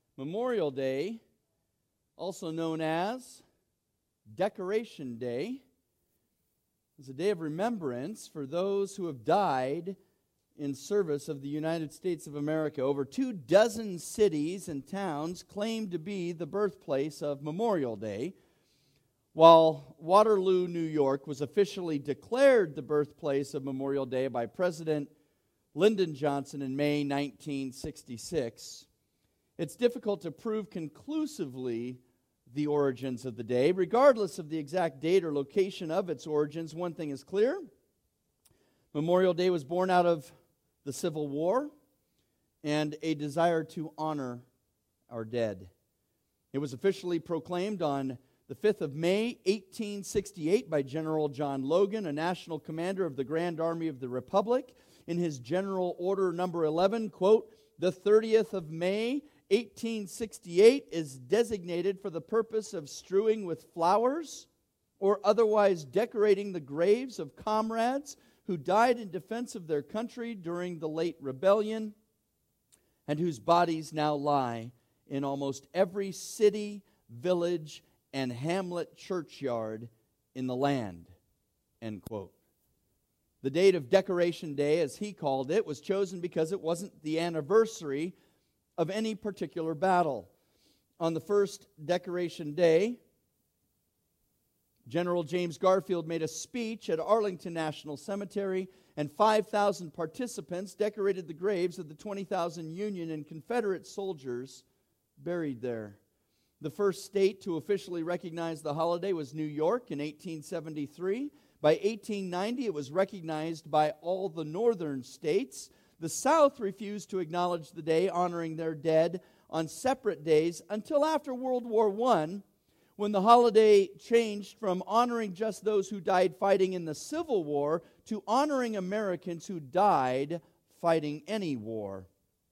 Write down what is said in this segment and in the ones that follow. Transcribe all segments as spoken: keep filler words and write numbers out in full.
Memorial Day, also known as Decoration Day, is a day of remembrance for those who have died in service of the United States of America. Over two dozen cities and towns claim to be the birthplace of Memorial Day. While Waterloo, New York, was officially declared the birthplace of Memorial Day by President Lyndon Johnson in May nineteen sixty-six, it's difficult to prove conclusively the origins of the day. Regardless of the exact date or location of its origins, one thing is clear. Memorial Day was born out of the Civil War and a desire to honor our dead. It was officially proclaimed on the fifth of May, eighteen sixty-eight, by General John Logan, a national commander of the Grand Army of the Republic. In his General Order number eleven, quote, "The thirtieth of May, eighteen sixty-eight is designated for the purpose of strewing with flowers or otherwise decorating the graves of comrades who died in defense of their country during the late rebellion and whose bodies now lie in almost every city, village, and hamlet churchyard in the land," end quote. The date of Decoration Day, as he called it, was chosen because it wasn't the anniversary of any particular battle. On the first Decoration Day, General James Garfield made a speech at Arlington National Cemetery, and five thousand participants decorated the graves of the twenty thousand Union and Confederate soldiers buried there. The first state to officially recognize the holiday was New York in eighteen seventy-three. By eighteen ninety, it was recognized by all the northern states. The South refused to acknowledge the day, honoring their dead on separate days until after World War One, when the holiday changed from honoring just those who died fighting in the Civil War to honoring Americans who died fighting any war.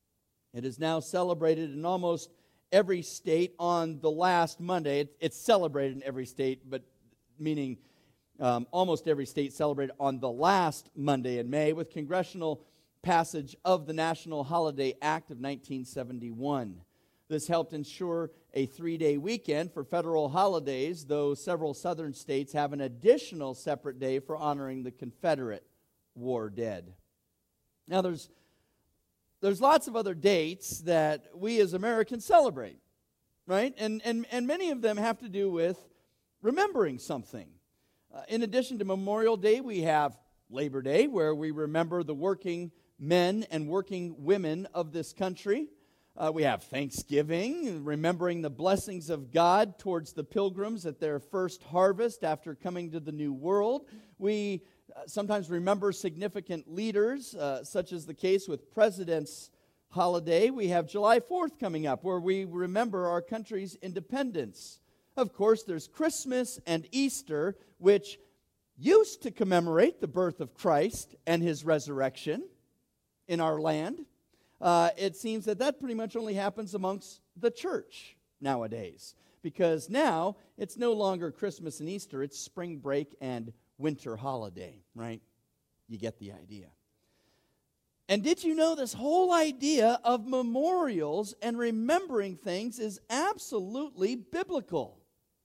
It is now celebrated in almost every state on the last Monday. It, it's celebrated in every state, but meaning um, almost every state celebrated on the last Monday in May, with congressional passage of the National Holiday Act of nineteen seventy-one. This helped ensure a three-day weekend for federal holidays, though several southern states have an additional separate day for honoring the Confederate war dead. Now, there's There's lots of other dates that we as Americans celebrate, right? And and, and many of them have to do with remembering something. Uh, in addition to Memorial Day, we have Labor Day, where we remember the working men and working women of this country. Uh, we have Thanksgiving, remembering the blessings of God towards the pilgrims at their first harvest after coming to the New World. We Uh, sometimes remember significant leaders, uh, such as the case with President's Holiday. We have July fourth coming up, where we remember our country's independence. Of course, there's Christmas and Easter, which used to commemorate the birth of Christ and his resurrection in our land. Uh, it seems that that pretty much only happens amongst the church nowadays, because now it's no longer Christmas and Easter, it's spring break and winter holiday, right? You get the idea. And did you know this whole idea of memorials and remembering things is absolutely biblical?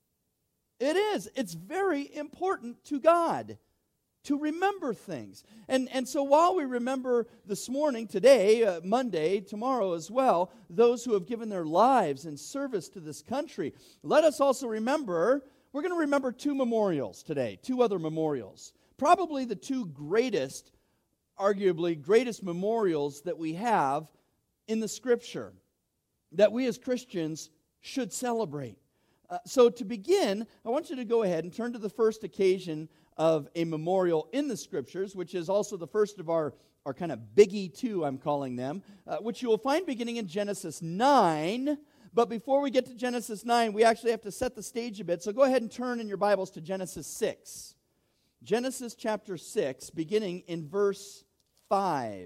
It is. It's very important to God to remember things. And, and so while we remember this morning, today, uh, Monday, tomorrow as well, those who have given their lives in service to this country, let us also remember, we're going to remember two memorials today, two other memorials. Probably the two greatest, arguably greatest memorials that we have in the Scripture that we as Christians should celebrate. Uh, so to begin, I want you to go ahead and turn to the first occasion of a memorial in the Scriptures, which is also the first of our, our kind of biggie two, I'm calling them, uh, which you will find beginning in Genesis nine. But before we get to Genesis nine, we actually have to set the stage a bit. So go ahead and turn in your Bibles to Genesis six. Genesis chapter six, beginning in verse five.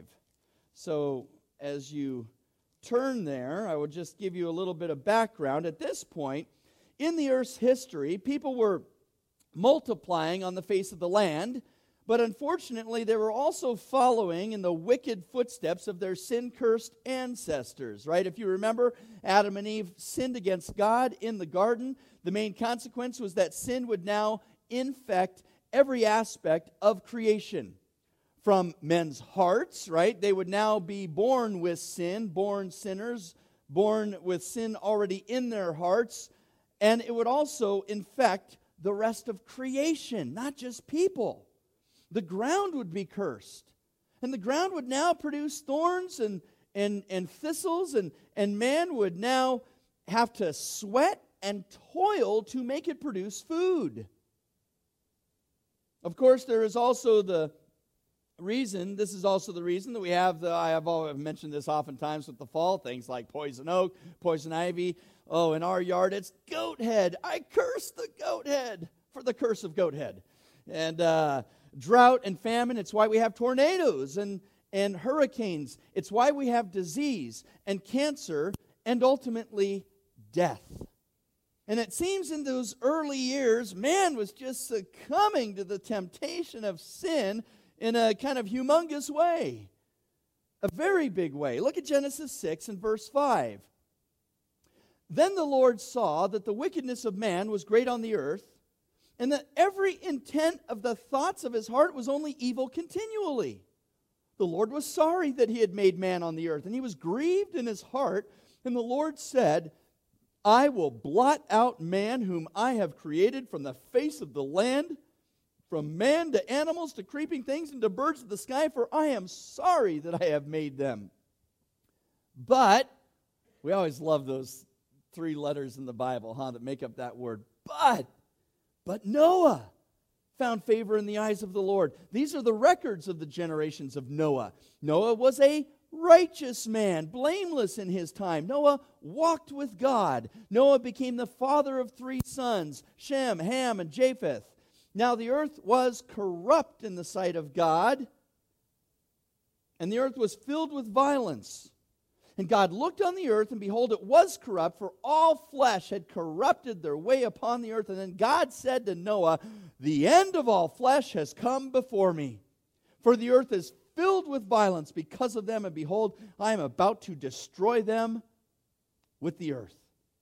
So as you turn there, I will just give you a little bit of background. At this point, in the earth's history, people were multiplying on the face of the land, But unfortunately, they were also following in the wicked footsteps of their sin-cursed ancestors, right? If you remember, Adam and Eve sinned against God in the garden. The main consequence was that sin would now infect every aspect of creation. From men's hearts, right? They would now be born with sin, born sinners, born with sin already in their hearts. And it would also infect the rest of creation, not just people. The ground would be cursed. And the ground would now produce thorns and, and, and thistles, and, and man would now have to sweat and toil to make it produce food. Of course, there is also the reason, this is also the reason that we have the, I have always mentioned this oftentimes with the fall, things like poison oak, poison ivy. Oh, in our yard, it's goat head. I curse the goat head for the curse of goat head. And uh, drought and famine, it's why we have tornadoes and, and hurricanes. It's why we have disease and cancer and ultimately death. And it seems in those early years, man was just succumbing to the temptation of sin in a kind of humongous way. A very big way. Look at Genesis six and verse five. Then the Lord saw that the wickedness of man was great on the earth, and that every intent of the thoughts of his heart was only evil continually. The Lord was sorry that he had made man on the earth, and he was grieved in his heart. And the Lord said, I will blot out man whom I have created from the face of the land, from man to animals to creeping things and to birds of the sky, for I am sorry that I have made them. But, we always love those three letters in the Bible, huh, that make up that word. But, but Noah found favor in the eyes of the Lord. These are the records of the generations of Noah. Noah was a righteous man, blameless in his time. Noah walked with God. Noah became the father of three sons, Shem, Ham, and Japheth. Now the earth was corrupt in the sight of God, and the earth was filled with violence. And God looked on the earth, and behold, it was corrupt, for all flesh had corrupted their way upon the earth. And then God said to Noah, the end of all flesh has come before me, for the earth is filled with violence because of them, and behold, I am about to destroy them with the earth.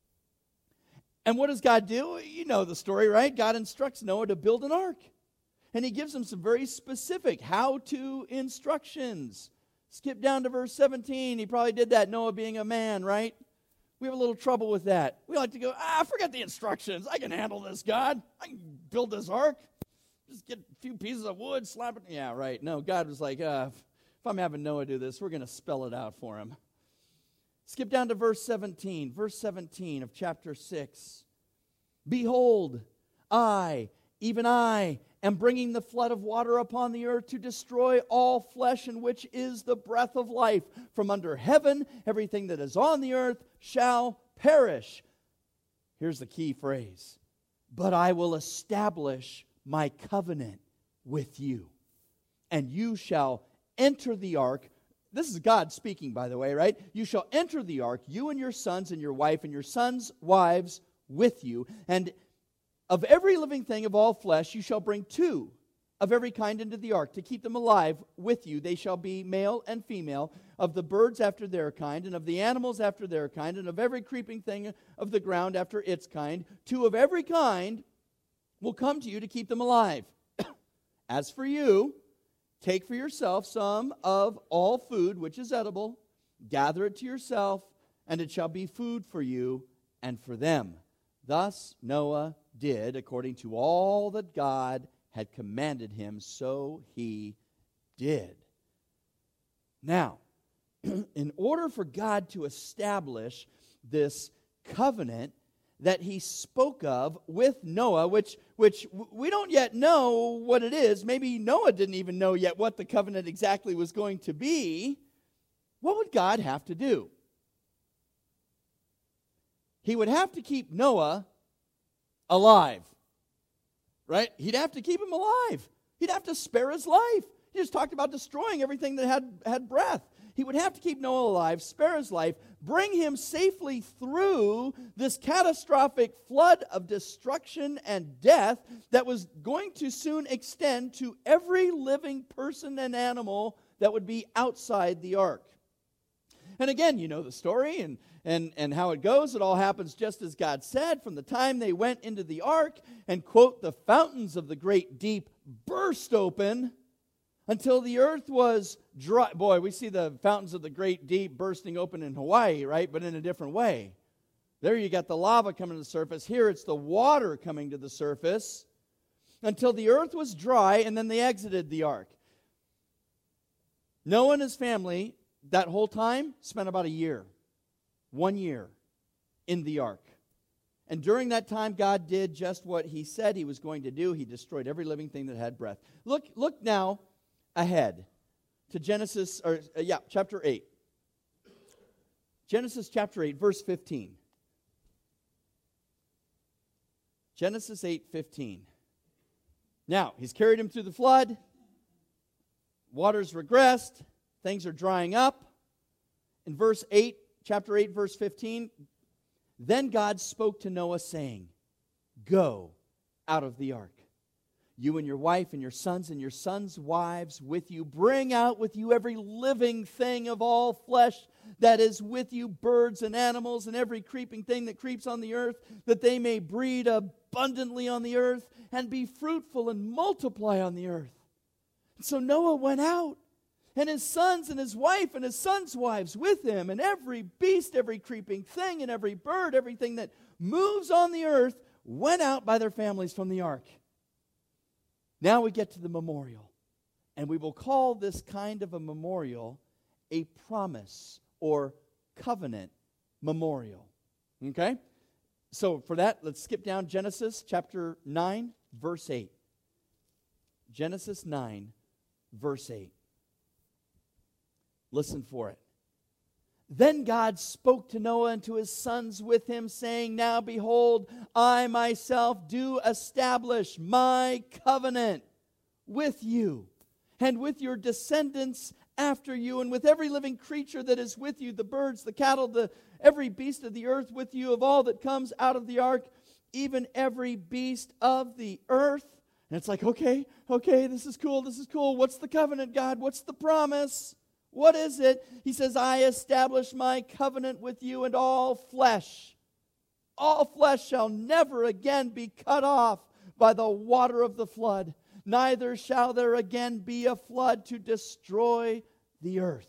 And what does God do? You know the story, right? God instructs Noah to build an ark. And he gives him some very specific how-to instructions. Skip down to verse seventeen. He probably did that, Noah being a man, right? We have a little trouble with that. We like to go, ah, forget the instructions. I can handle this, God. I can build this ark. Just get a few pieces of wood, slap it. Yeah, right. No, God was like, uh, if I'm having Noah do this, we're going to spell it out for him. Skip down to verse seventeen. Verse seventeen of chapter six. Behold, I, even I, am bringing the flood of water upon the earth to destroy all flesh, in which is the breath of life. From under heaven, everything that is on the earth shall perish. Here's the key phrase. But I will establish my covenant with you, and you shall enter the ark. This is God speaking, by the way, right? You shall enter the ark, you and your sons and your wife and your sons' wives with you. And of every living thing of all flesh you shall bring two of every kind into the ark, to keep them alive with you. They shall be male and female, of the birds after their kind, and of the animals after their kind, and of every creeping thing of the ground after its kind. Two of every kind will come to you to keep them alive. As for you, take for yourself some of all food which is edible, gather it to yourself, and it shall be food for you and for them. Thus Noah did according to all that God had commanded him, so he did. Now, in order for God to establish this covenant that he spoke of with Noah, which, which we don't yet know what it is. Maybe Noah didn't even know yet what the covenant exactly was going to be. What would God have to do? He would have to keep Noah alive, right? He'd have to keep him alive. He'd have to spare his life. He just talked about destroying everything that had, had breath. He would have to keep Noah alive, spare his life, bring him safely through this catastrophic flood of destruction and death that was going to soon extend to every living person and animal that would be outside the ark. And again, you know the story and, and, and how it goes. It all happens just as God said. From the time they went into the ark and, quote, the fountains of the great deep burst open until the earth was dry. Boy, we see the fountains of the great deep bursting open in Hawaii, right? But in a different way. There you got the lava coming to the surface. Here it's the water coming to the surface until the earth was dry, and then they exited the ark. Noah and his family, that whole time, spent about a year, one year, in the ark. And during that time, God did just what He said He was going to do. He destroyed every living thing that had breath. Look, look now ahead to Genesis, or uh, yeah, chapter eight. Genesis chapter eight, verse fifteen. Genesis eight fifteen. Now, He's carried him through the flood. Waters regressed. Things are drying up. In verse eight, chapter eight, verse fifteen, then God spoke to Noah, saying, go out of the ark, you and your wife and your sons and your sons' wives with you. Bring out with you every living thing of all flesh that is with you, birds and animals and every creeping thing that creeps on the earth, that they may breed abundantly on the earth and be fruitful and multiply on the earth. And so Noah went out, and his sons and his wife and his sons' wives with him, and every beast, every creeping thing, and every bird, everything that moves on the earth, went out by their families from the ark. Now we get to the memorial. And we will call this kind of a memorial a promise or covenant memorial. Okay? So for that, let's skip down Genesis chapter nine, verse eight. Genesis nine, verse eight. Listen for it. Then God spoke to Noah and to his sons with him, saying, now behold, I myself do establish my covenant with you and with your descendants after you, and with every living creature that is with you, the birds, the cattle, the every beast of the earth with you, of all that comes out of the ark, even every beast of the earth. And it's like, okay, okay, this is cool, this is cool. What's the covenant, God? What's the promise? What is it? He says, I establish my covenant with you and all flesh. All flesh shall never again be cut off by the water of the flood. Neither shall there again be a flood to destroy the earth.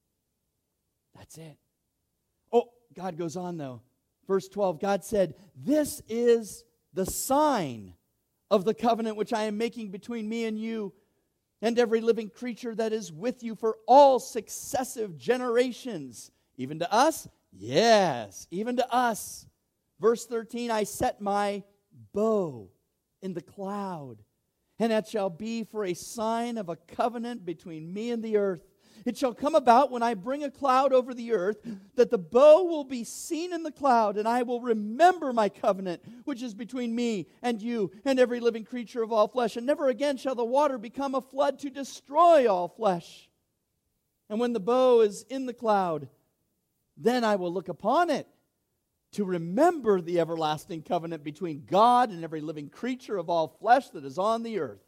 That's it. Oh, God goes on though. Verse twelve, God said, this is the sign of the covenant which I am making between me and you and every living creature that is with you for all successive generations. Even to us? Yes, even to us. Verse thirteen, I set my bow in the cloud, and it shall be for a sign of a covenant between me and the earth. It shall come about when I bring a cloud over the earth, that the bow will be seen in the cloud, and I will remember my covenant, which is between me and you and every living creature of all flesh. And never again shall the water become a flood to destroy all flesh. And when the bow is in the cloud, then I will look upon it to remember the everlasting covenant between God and every living creature of all flesh that is on the earth.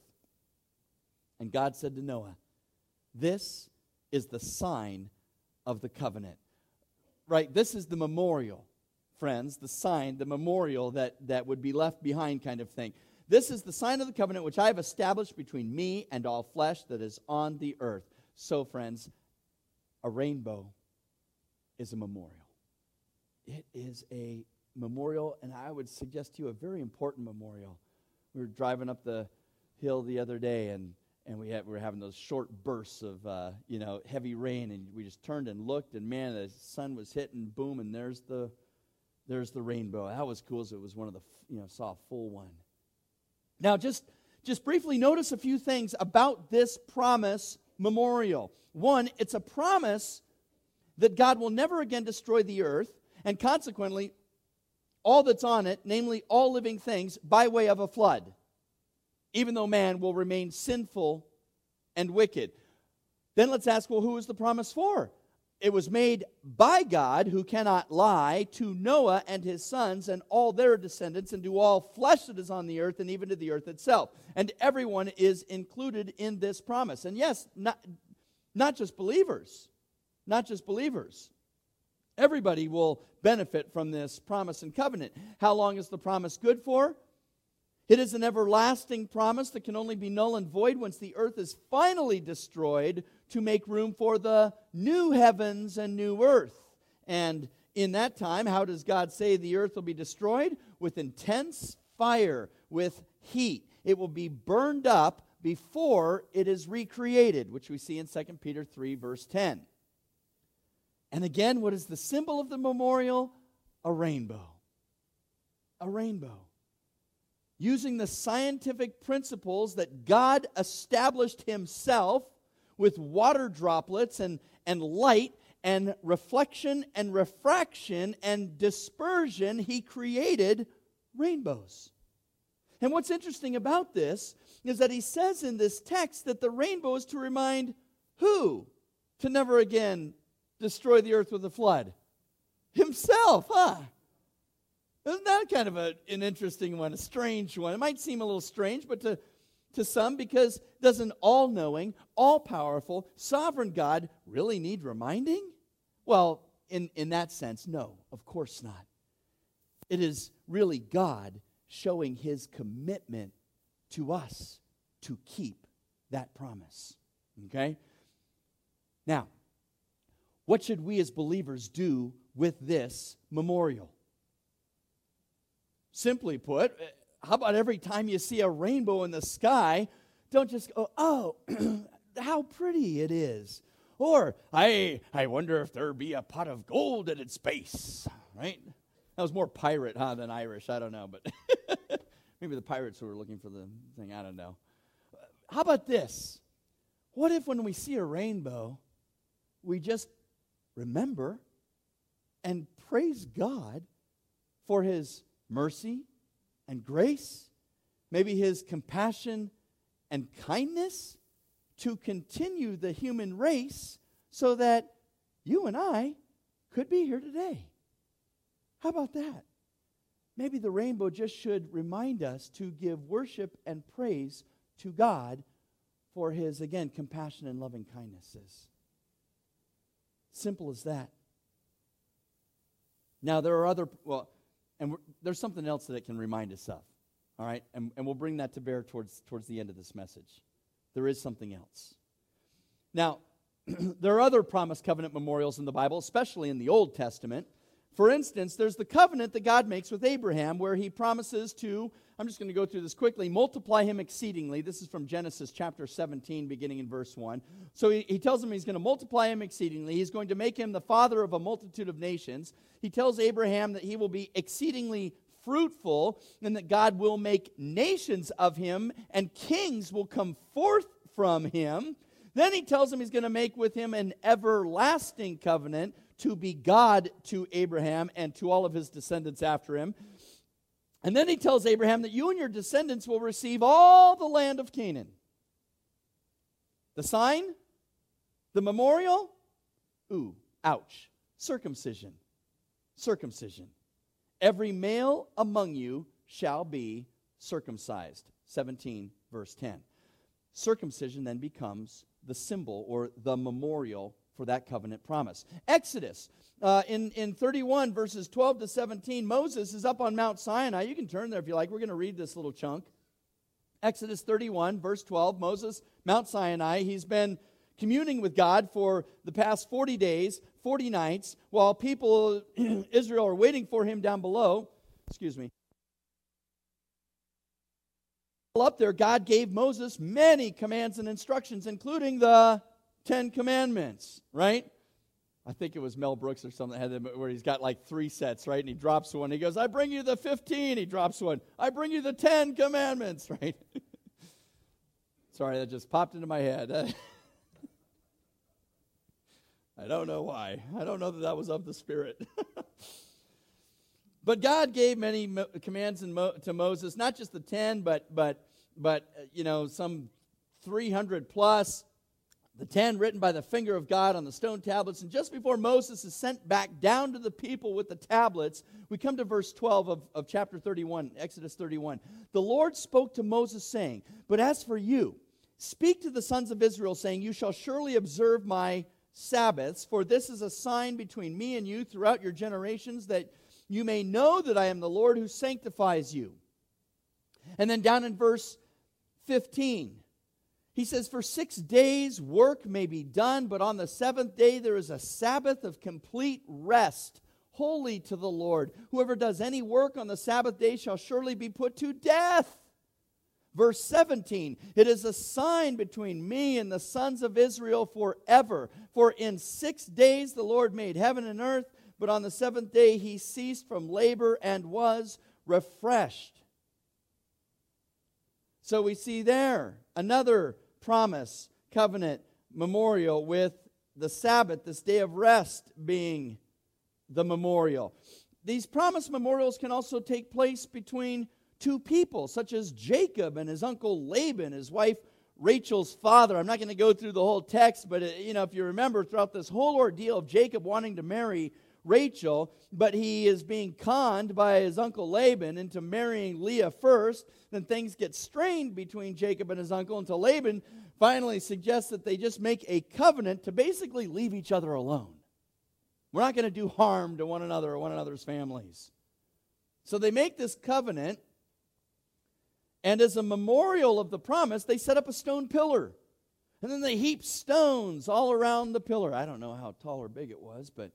And God said to Noah, this is the sign of the covenant. Right? This is the memorial, friends, the sign, the memorial that, that would be left behind kind of thing. This is the sign of the covenant which I have established between me and all flesh that is on the earth. So, friends, a rainbow is a memorial. It is a memorial, and I would suggest to you a very important memorial. We were driving up the hill the other day, and And we, had, we were having those short bursts of, uh, you know, heavy rain, and we just turned and looked, and man, the sun was hitting, boom, and there's the, there's the rainbow. That was cool, so it was one of the, you know, saw a full one. Now, just, just briefly notice a few things about this promise memorial. One, it's a promise that God will never again destroy the earth, and consequently, all that's on it, namely all living things, by way of a flood, even though man will remain sinful and wicked. Then let's ask, well, who is the promise for? it was made by God, who cannot lie, to Noah and his sons and all their descendants, and to all flesh that is on the earth, and even to the earth itself. And everyone is included in this promise. And yes, not, not just believers. Not just believers. Everybody will benefit from this promise and covenant. How long is the promise good for? It is an everlasting promise that can only be null and void once the earth is finally destroyed to make room for the new heavens and new earth. And in that time, how does God say the earth will be destroyed? With intense fire, with heat. It will be burned up before it is recreated, which we see in Second Peter three, verse ten. And again, what is the symbol of the memorial? A rainbow. A rainbow. Using the scientific principles that God established himself with water droplets and, and light and reflection and refraction and dispersion, he created rainbows. And what's interesting about this is that he says in this text that the rainbow is to remind who? To never again destroy the earth with a flood. Himself, huh? Isn't that kind of a, an interesting one, a strange one? It might seem a little strange, but to, to some, because does an all-knowing, all-powerful, sovereign God really need reminding? Well, in, in that sense, no, of course not. It is really God showing his commitment to us to keep that promise. Okay? Now, what should we as believers do with this memorial? Simply put, how about every time you see a rainbow in the sky, don't just go, oh, how pretty it is. Or, I I wonder if there be a pot of gold at its base, right? That was more pirate, huh, than Irish. I don't know, but maybe the pirates who were looking for the thing. I don't know. How about this? What if when we see a rainbow, we just remember and praise God for his mercy and grace, maybe his compassion and kindness to continue the human race so that you and I could be here today. How about that? Maybe the rainbow just should remind us to give worship and praise to God for his, again, compassion and loving kindnesses. Simple as that. Now, there are other, well, and we're, there's something else that it can remind us of, all right? And, and we'll bring that to bear towards, towards the end of this message. There is something else. Now, there are other promise covenant memorials in the Bible, especially in the Old Testament. For instance, there's the covenant that God makes with Abraham where he promises to, I'm just going to go through this quickly, multiply him exceedingly. This is from Genesis chapter seventeen, beginning in verse one. So he, he tells him he's going to multiply him exceedingly. He's going to make him the father of a multitude of nations. He tells Abraham that he will be exceedingly fruitful and that God will make nations of him and kings will come forth from him. Then he tells him he's going to make with him an everlasting covenant to be God to Abraham and to all of his descendants after him. And then he tells Abraham that you and your descendants will receive all the land of Canaan. The sign? The memorial? Ooh, ouch. Circumcision. Circumcision. Every male among you shall be circumcised. seventeen, verse ten. Circumcision then becomes the symbol or the memorial for that covenant promise. Exodus, uh, in, in thirty-one, verses twelve to seventeen, Moses is up on Mount Sinai. You can turn there if you like. We're going to read this little chunk. Exodus thirty-one, verse twelve, Moses, Mount Sinai. He's been communing with God for the past forty days, forty nights, while people, Israel, are waiting for him down below. Excuse me. Up there, God gave Moses many commands and instructions, including the Ten Commandments, right? I think it was Mel Brooks or something that had them where he's got like three sets, right? And he drops one. He goes, I bring you the fifteen. He drops one. I bring you the Ten Commandments, right? Sorry, that just popped into my head. I don't know why. I don't know that that was of the Spirit. But God gave many mo- commands in Mo- to Moses, not just the ten, but, but, but uh, you know, some three hundred plus. The ten written by the finger of God on the stone tablets. And just before Moses is sent back down to the people with the tablets, we come to verse twelve of, of chapter thirty-one, Exodus thirty-one. The Lord spoke to Moses, saying, "But as for you, speak to the sons of Israel, saying, You shall surely observe my Sabbaths, for this is a sign between me and you throughout your generations, that you may know that I am the Lord who sanctifies you." And then down in verse fifteen, he says, "For six days work may be done, but on the seventh day there is a Sabbath of complete rest, holy to the Lord. Whoever does any work on the Sabbath day shall surely be put to death." Verse seventeen, "It is a sign between me and the sons of Israel forever. For in six days the Lord made heaven and earth, but on the seventh day he ceased from labor and was refreshed." So we see there another promise, covenant, memorial with the Sabbath, this day of rest being the memorial. These promise memorials can also take place between two people, such as Jacob and his uncle Laban, his wife Rachel's father. I'm not going to go through the whole text, but uh, you know, if you remember, throughout this whole ordeal of Jacob wanting to marry Rachel, but he is being conned by his uncle Laban into marrying Leah first, then things get strained between Jacob and his uncle until Laban finally suggests that they just make a covenant to basically leave each other alone. We're not going to do harm to one another or one another's families. So they make this covenant, and as a memorial of the promise, they set up a stone pillar. And then they heap stones all around the pillar. I don't know how tall or big it was, but...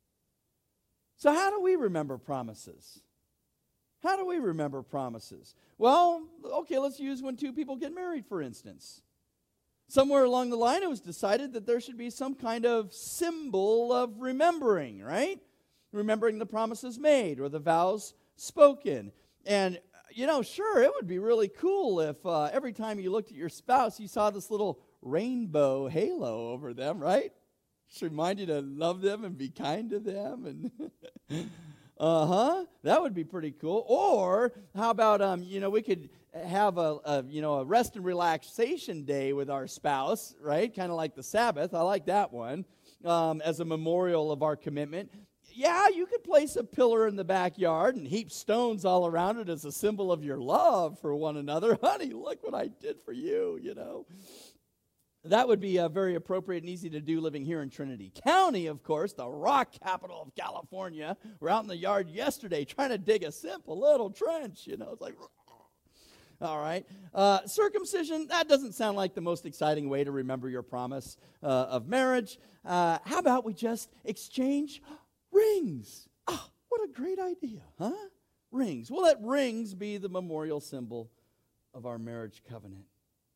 So how do we remember promises? How do we remember promises? Well, okay, let's use when two people get married, for instance. Somewhere along the line, it was decided that there should be some kind of symbol of remembering, right? Remembering the promises made or the vows spoken. And, you know, sure, it would be really cool if uh, every time you looked at your spouse, you saw this little rainbow halo over them, right? Just remind you to love them and be kind to them. And uh-huh, that would be pretty cool. Or how about, um, you know, we could have a, a, you know, a rest and relaxation day with our spouse, right? Kind of like the Sabbath. I like that one um, as a memorial of our commitment. Yeah, you could place a pillar in the backyard and heap stones all around it as a symbol of your love for one another. Honey, look what I did for you, you know. That would be uh, very appropriate and easy to do living here in Trinity County, of course, the rock capital of California. We're out in the yard yesterday trying to dig a simple little trench, you know. It's like, all right. Uh, circumcision, that doesn't sound like the most exciting way to remember your promise uh, of marriage. Uh, how about we just exchange rings? Ah, what a great idea, huh? Rings. Well, let rings be the memorial symbol of our marriage covenant.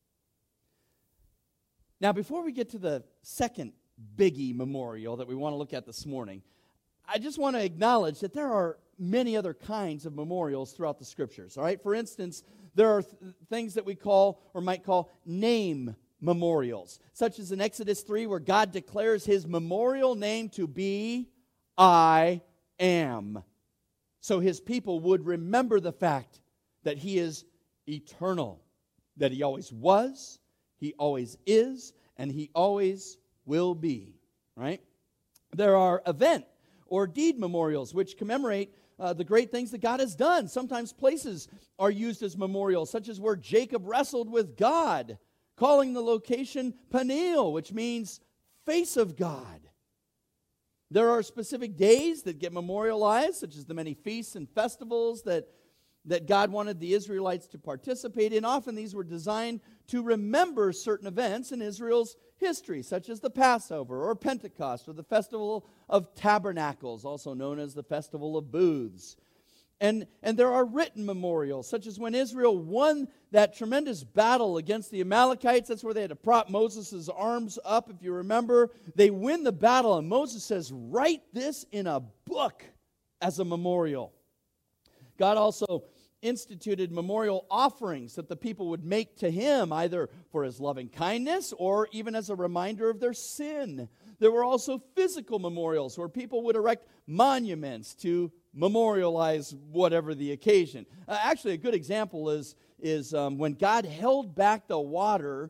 Now, before we get to the second biggie memorial that we want to look at this morning, I just want to acknowledge that there are many other kinds of memorials throughout the Scriptures. All right, for instance, there are th- things that we call or might call name memorials, such as in Exodus three, where God declares His memorial name to be I am. So His people would remember the fact that He is eternal, that He always was, He always is, and He always will be, right? There are event or deed memorials which commemorate uh, the great things that God has done. Sometimes places are used as memorials, such as where Jacob wrestled with God, calling the location Peniel, which means face of God. There are specific days that get memorialized, such as the many feasts and festivals that that God wanted the Israelites to participate in. Often these were designed to remember certain events in Israel's history, such as the Passover or Pentecost or the Festival of Tabernacles, also known as the Festival of Booths. And, and there are written memorials, such as when Israel won that tremendous battle against the Amalekites. That's where they had to prop Moses' arms up, if you remember. They win the battle, and Moses says, write this in a book as a memorial. God also instituted memorial offerings that the people would make to Him, either for His loving kindness or even as a reminder of their sin. There were also physical memorials where people would erect monuments to memorialize whatever the occasion. Uh, actually, a good example is, is um, when God held back the water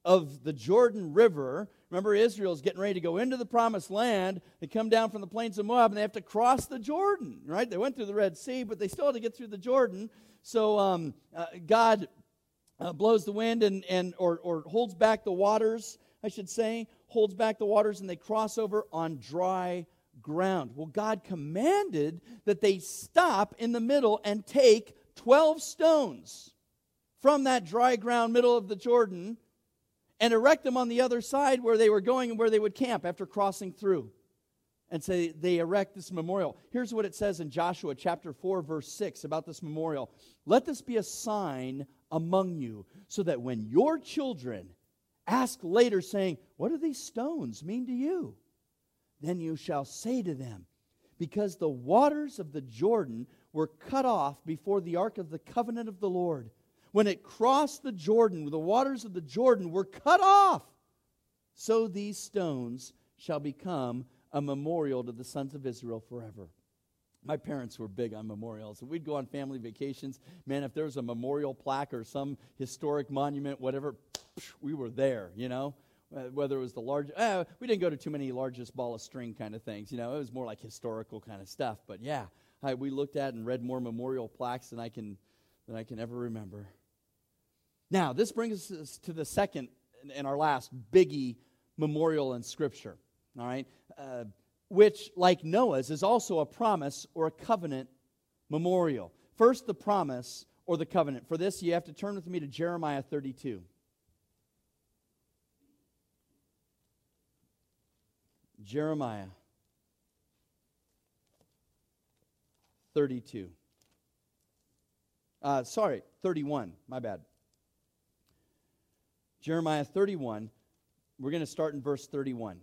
of the Jordan River. Remember, Israel's getting ready to go into the promised land. They come down from the plains of Moab, and they have to cross the Jordan, right? They went through the Red Sea, but they still had to get through the Jordan. So um, uh, God uh, blows the wind and, and or, or holds back the waters, I should say, holds back the waters, and they cross over on dry ground. Well, God commanded that they stop in the middle and take twelve stones from that dry ground middle of the Jordan and erect them on the other side where they were going and where they would camp after crossing through. And say so they erect this memorial. Here's what it says in Joshua chapter four, verse six about this memorial. Let this be a sign among you, so that when your children ask later, saying, what do these stones mean to you? Then you shall say to them, because the waters of the Jordan were cut off before the ark of the covenant of the Lord. When it crossed the Jordan, the waters of the Jordan were cut off. So these stones shall become a memorial to the sons of Israel forever. My parents were big on memorials. We'd go on family vacations. Man, if there was a memorial plaque or some historic monument, whatever, we were there, you know. Uh, whether it was the large, uh, we didn't go to too many largest ball of string kind of things, you know. It was more like historical kind of stuff. But yeah, I, we looked at and read more memorial plaques than I can than I can ever remember. Now, this brings us to the second and our last biggie memorial in Scripture, all right, uh, which, like Noah's, is also a promise or a covenant memorial. First, the promise or the covenant. For this, you have to turn with me to Jeremiah thirty-two. Jeremiah thirty-two. Uh, sorry, thirty-one. My bad. Jeremiah thirty-one. We're going to start in verse thirty-one.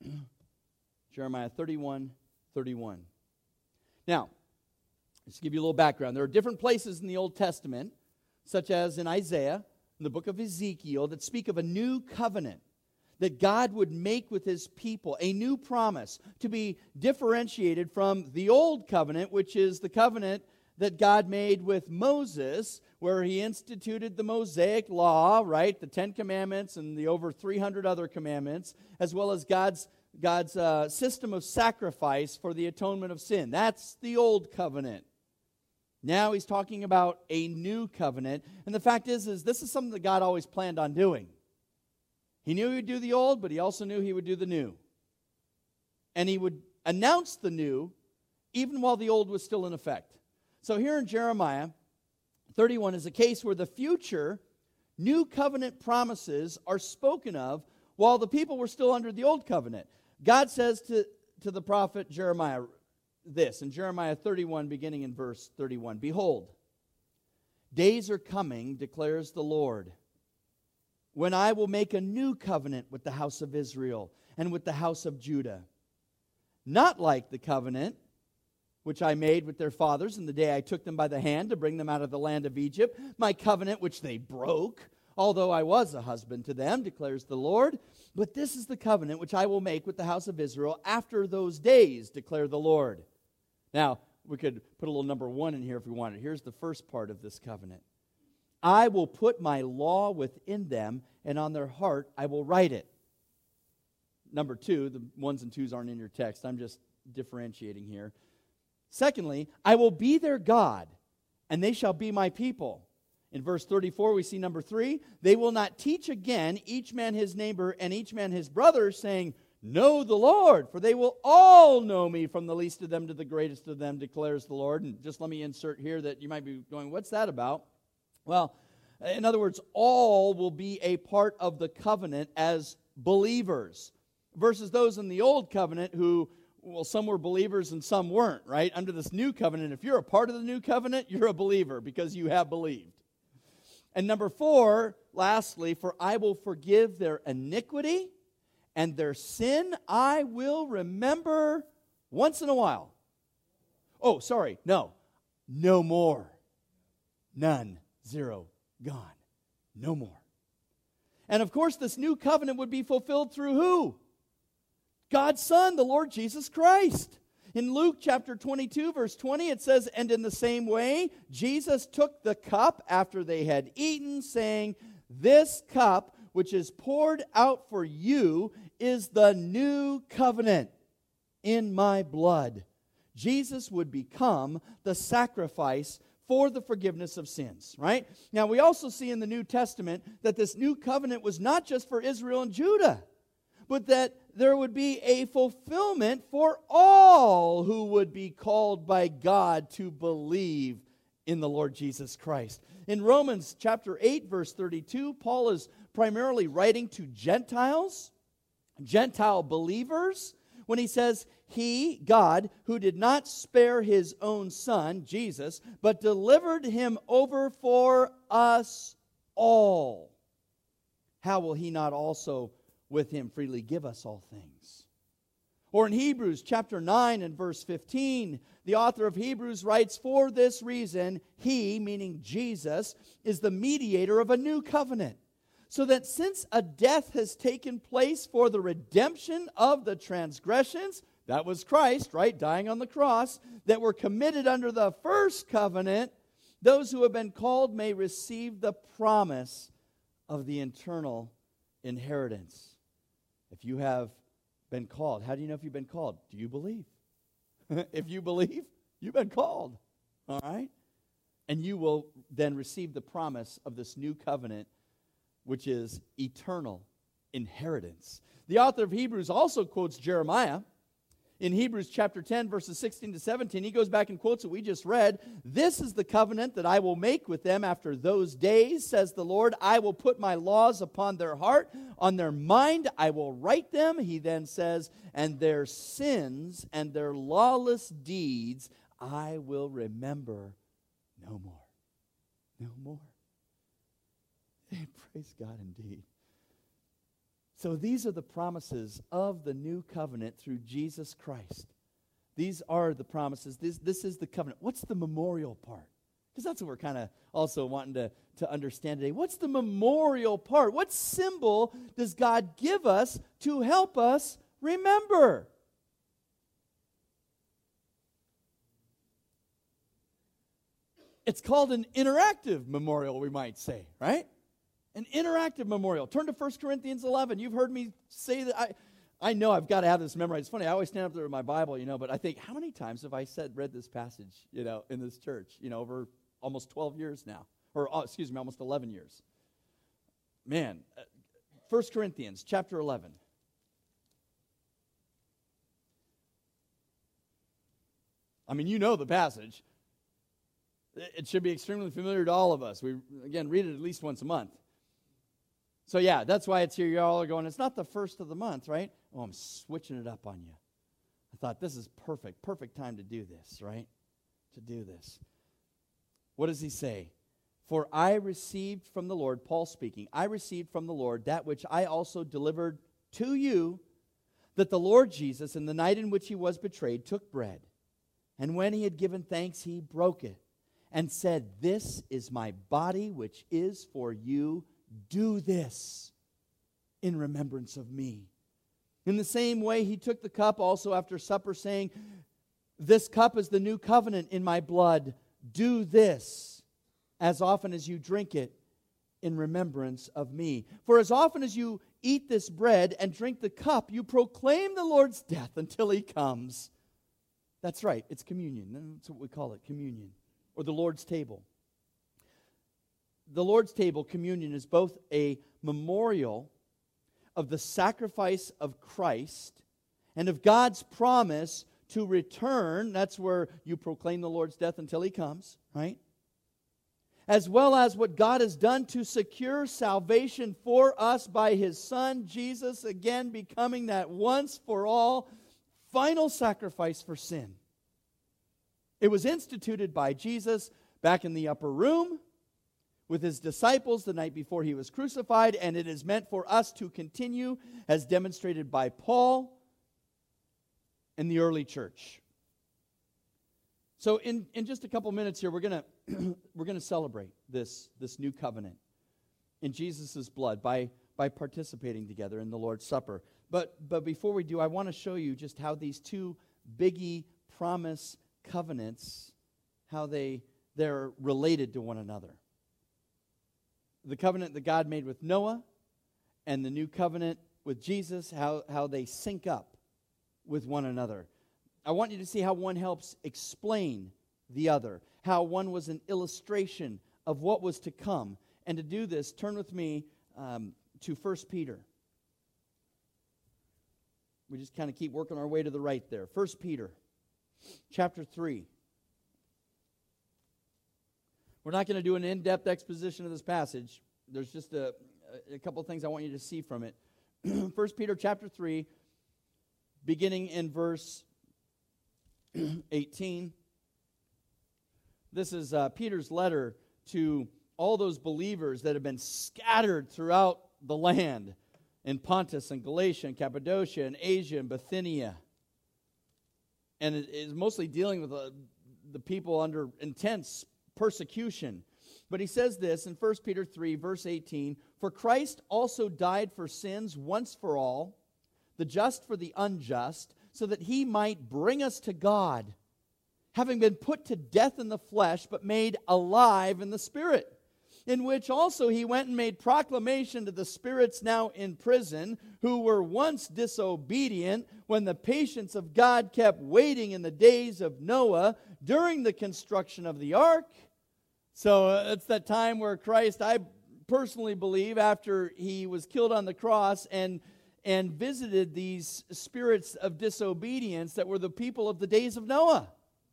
Jeremiah thirty-one, thirty-one. Now, let's give you a little background. There are different places in the Old Testament, such as in Isaiah, in the book of Ezekiel, that speak of a new covenant that God would make with His people, a new promise to be differentiated from the old covenant, which is the covenant that God made with Moses, where He instituted the Mosaic law, right, the Ten Commandments and the over three hundred other commandments, as well as God's God's uh, system of sacrifice for the atonement of sin. That's the old covenant. Now He's talking about a new covenant, and the fact is, is this is something that God always planned on doing. He knew He would do the old, but He also knew He would do the new. And He would announce the new even while the old was still in effect. So here in Jeremiah thirty-one is a case where the future new covenant promises are spoken of while the people were still under the old covenant. God says to, to the prophet Jeremiah this, in Jeremiah thirty-one, beginning in verse thirty-one, behold, days are coming, declares the Lord, when I will make a new covenant with the house of Israel and with the house of Judah. Not like the covenant which I made with their fathers in the day I took them by the hand to bring them out of the land of Egypt, my covenant which they broke, although I was a husband to them, declares the Lord. But this is the covenant which I will make with the house of Israel after those days, declare the Lord. Now, we could put a little number one in here if we wanted. Here's the first part of this covenant. I will put my law within them, and on their heart I will write it. Number two, the ones and twos aren't in your text. I'm just differentiating here. Secondly, I will be their God, and they shall be my people. In verse thirty-four, we see number three, they will not teach again each man his neighbor and each man his brother, saying, know the Lord, for they will all know me, from the least of them to the greatest of them, declares the Lord. And just let me insert here that you might be going, what's that about? Well, in other words, all will be a part of the covenant as believers, versus those in the old covenant who, well, some were believers and some weren't, right? Under this new covenant, if you're a part of the new covenant, you're a believer because you have believed. And number four, lastly, for I will forgive their iniquity and their sin I will remember once in a while. Oh, sorry, no, no more. None, zero, gone, no more. And of course, this new covenant would be fulfilled through who? God's Son, the Lord Jesus Christ. In Luke chapter twenty-two, verse twenty, it says, and in the same way, Jesus took the cup after they had eaten, saying, this cup which is poured out for you, is the new covenant in my blood. Jesus would become the sacrifice for the forgiveness of sins, right? Now, we also see in the New Testament that this new covenant was not just for Israel and Judah, but that there would be a fulfillment for all who would be called by God to believe in the Lord Jesus Christ. In Romans chapter eight, verse thirty-two, Paul is primarily writing to Gentiles, Gentile believers, when he says, He, God, who did not spare His own Son, Jesus, but delivered Him over for us all, how will He not also with Him freely give us all things? Or in Hebrews chapter nine and verse fifteen, the author of Hebrews writes, For this reason, He, meaning Jesus, is the mediator of a new covenant, so that since a death has taken place for the redemption of the transgressions, that was Christ, right, dying on the cross, that were committed under the first covenant, those who have been called may receive the promise of the eternal inheritance. If you have been called, how do you know if you've been called? Do you believe? If you believe, you've been called, all right? And you will then receive the promise of this new covenant, which is eternal inheritance. The author of Hebrews also quotes Jeremiah. In Hebrews chapter ten, verses sixteen to seventeen, he goes back and quotes what we just read. This is the covenant that I will make with them after those days, says the Lord. I will put my laws upon their heart, on their mind I will write them. He then says, and their sins and their lawless deeds I will remember no more. No more. Praise God indeed. So these are the promises of the new covenant through Jesus Christ. These are the promises. This, this is the covenant. What's the memorial part? Because that's what we're kind of also wanting to, to understand today. What's the memorial part? What symbol does God give us to help us remember? It's called an interactive memorial, we might say, right? An interactive memorial. Turn to First Corinthians eleven. You've heard me say that. I, I know I've got to have this memorized. It's funny, I always stand up there with my Bible, you know, but I think, how many times have I said, read this passage, you know, in this church, you know, over almost twelve years now, or oh, excuse me, almost eleven years. Man, uh, First Corinthians chapter eleven. I mean, you know the passage. It should be extremely familiar to all of us. We, again, read it at least once a month. So yeah, that's why it's here. You all are going, it's not the first of the month, right? Oh, I'm switching it up on you. I thought this is perfect, perfect time to do this, right? To do this. What does he say? For I received from the Lord, Paul speaking, I received from the Lord that which I also delivered to you, that the Lord Jesus, in the night in which he was betrayed, took bread. And when he had given thanks, he broke it and said, This is my body, which is for you. Do this in remembrance of me. In the same way, he took the cup also after supper, saying, This cup is the new covenant in my blood. Do this as often as you drink it in remembrance of me. For as often as you eat this bread and drink the cup, you proclaim the Lord's death until he comes. That's right, it's communion. That's what we call it, communion, or the Lord's table. The Lord's table, communion, is both a memorial of the sacrifice of Christ and of God's promise to return. That's where you proclaim the Lord's death until he comes, right? As well as what God has done to secure salvation for us by his Son, Jesus, again becoming that once for all final sacrifice for sin. It was instituted by Jesus back in the upper room with his disciples the night before he was crucified, and it is meant for us to continue as demonstrated by Paul and the early church. So in, in just a couple minutes here, we're going to we're going to celebrate this, this new covenant in Jesus' blood by, by participating together in the Lord's Supper. But, but before we do, I want to show you just how these two biggie promise covenants, how they, they're related to one another. The covenant that God made with Noah and the new covenant with Jesus, how, how they sync up with one another. I want you to see how one helps explain the other, how one was an illustration of what was to come. And to do this, turn with me um, to First Peter. We just kind of keep working our way to the right there. First Peter, chapter three. We're not going to do an in-depth exposition of this passage. There's just a, a couple things I want you to see from it. First Peter, chapter three, beginning in verse eighteen. This is uh, Peter's letter to all those believers that have been scattered throughout the land in Pontus and Galatia and Cappadocia and Asia and Bithynia. And it is mostly dealing with uh, the people under intense persecution. But he says this in First Peter three, verse eighteen, "For Christ also died for sins once for all, the just for the unjust, so that he might bring us to God, having been put to death in the flesh, but made alive in the Spirit, in which also he went and made proclamation to the spirits now in prison, who were once disobedient, when the patience of God kept waiting in the days of Noah during the construction of the ark." So uh, it's that time where Christ, I personally believe, after he was killed on the cross and and visited these spirits of disobedience that were the people of the days of Noah.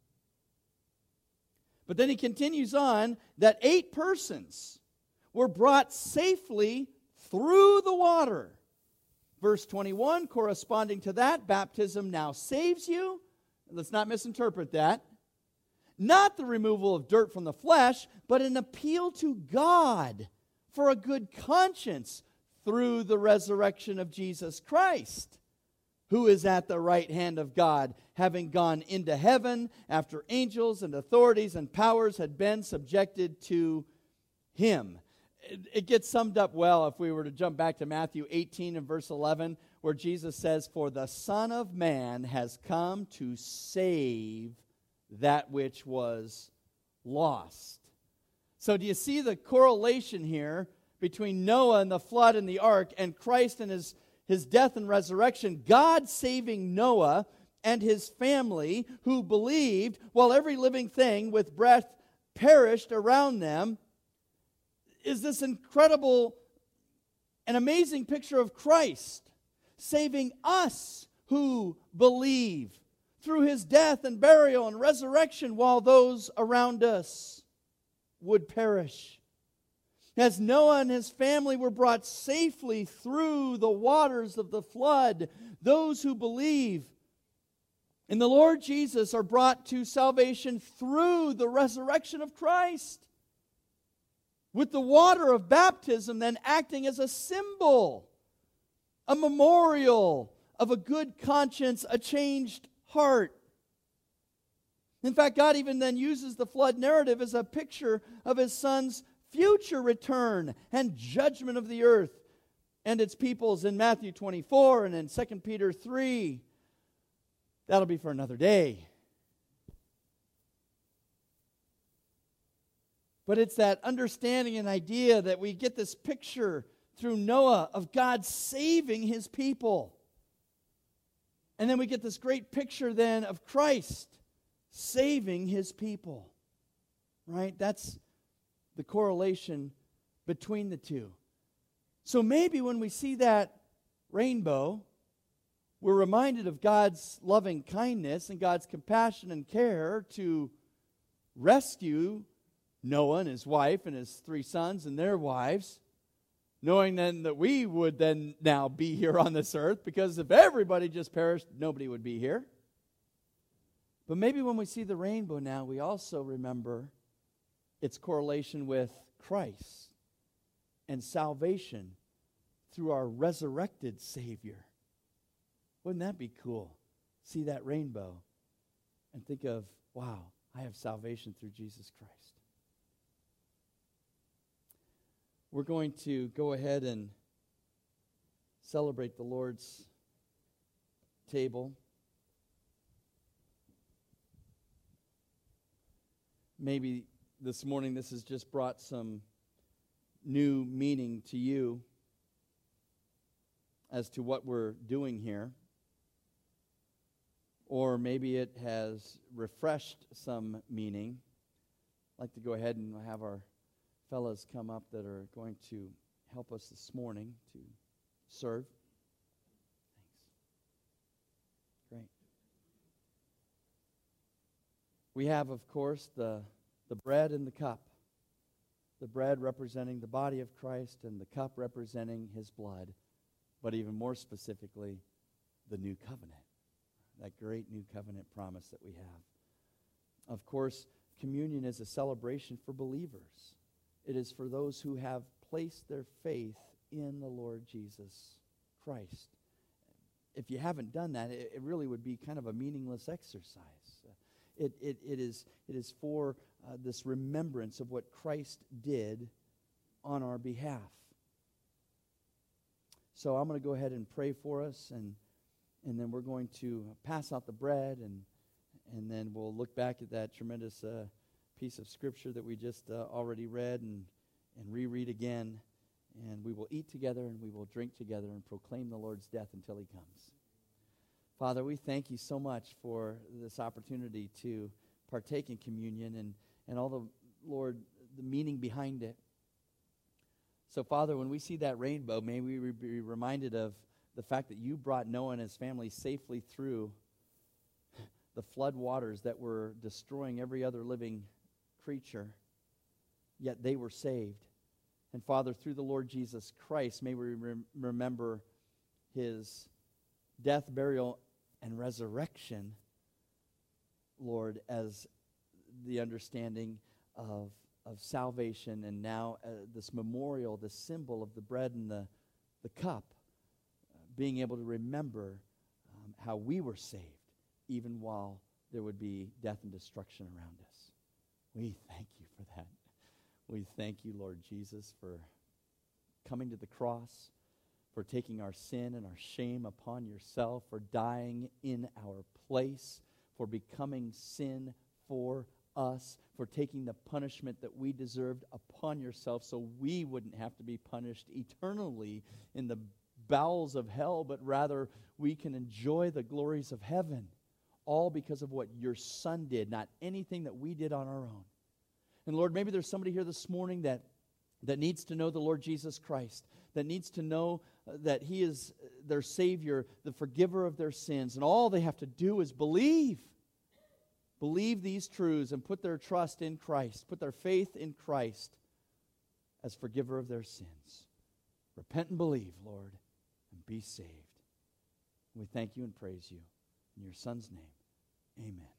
But then he continues on that eight persons were brought safely through the water. Verse twenty-one, corresponding to that, baptism now saves you. Let's not misinterpret that. Not the removal of dirt from the flesh, but an appeal to God for a good conscience through the resurrection of Jesus Christ, who is at the right hand of God, having gone into heaven after angels and authorities and powers had been subjected to him. It, it gets summed up well if we were to jump back to Matthew eighteen and verse eleven, where Jesus says, "For the Son of Man has come to save that which was lost." So do you see the correlation here between Noah and the flood and the ark and Christ and his, his death and resurrection? God saving Noah and his family who believed, while every living thing with breath perished around them, is this incredible and amazing picture of Christ saving us who believe through his death and burial and resurrection, while those around us would perish. As Noah and his family were brought safely through the waters of the flood, those who believe in the Lord Jesus are brought to salvation through the resurrection of Christ, with the water of baptism then acting as a symbol, a memorial of a good conscience, a changed heart. In fact, God even then uses the flood narrative as a picture of his Son's future return and judgment of the earth and its peoples in Matthew twenty-four and in Second Peter three. That'll be for another day. But it's that understanding and idea that we get this picture through Noah of God saving his people. And then we get this great picture then of Christ saving his people. Right? That's the correlation between the two. So maybe when we see that rainbow, we're reminded of God's loving kindness and God's compassion and care to rescue Noah and his wife and his three sons and their wives, knowing then that we would then now be here on this earth, because if everybody just perished, nobody would be here. But maybe when we see the rainbow now, we also remember its correlation with Christ and salvation through our resurrected Savior. Wouldn't that be cool? See that rainbow and think of, wow, I have salvation through Jesus Christ. We're going to go ahead and celebrate the Lord's table. Maybe this morning this has just brought some new meaning to you. as to what we're doing here. Or maybe it has refreshed some meaning. I'd like to go ahead and have our fellas come up that are going to help us this morning to serve. Thanks. Great. We have, of course, the, the bread and the cup. The bread representing the body of Christ and the cup representing his blood. But even more specifically, the new covenant. That great new covenant promise that we have. Of course, communion is a celebration for believers. It is for those who have placed their faith in the Lord Jesus Christ. If you haven't done that, it, it really would be kind of a meaningless exercise. It, it, it, is, it is for uh, this remembrance of what Christ did on our behalf. So I'm going to go ahead and pray for us, and and then we're going to pass out the bread, and and then we'll look back at that tremendous uh, piece of Scripture that we just uh, already read and, and reread again, and we will eat together and we will drink together and proclaim the Lord's death until he comes. Father, we thank you so much for this opportunity to partake in communion and, and all the, Lord, the meaning behind it. So, Father, when we see that rainbow, may we be reminded of the fact that you brought Noah and his family safely through the flood waters that were destroying every other living creature, yet they were saved. And, Father, through the Lord Jesus Christ, may we rem- remember his death, burial, and resurrection, Lord, as the understanding of, of salvation, and now uh, this memorial, the symbol of the bread and the, the cup, uh, being able to remember um, how we were saved, even while there would be death and destruction around us. We thank you for that. We thank you, Lord Jesus, for coming to the cross, for taking our sin and our shame upon yourself, for dying in our place, for becoming sin for us, for taking the punishment that we deserved upon yourself so we wouldn't have to be punished eternally in the bowels of hell, but rather we can enjoy the glories of heaven, all because of what your Son did, not anything that we did on our own. And Lord, maybe there's somebody here this morning that that needs to know the Lord Jesus Christ, that needs to know that he is their Savior, the forgiver of their sins, and all they have to do is believe. Believe these truths and put their trust in Christ, put their faith in Christ as forgiver of their sins. Repent and believe, Lord, and be saved. We thank you and praise you. In your Son's name, amen.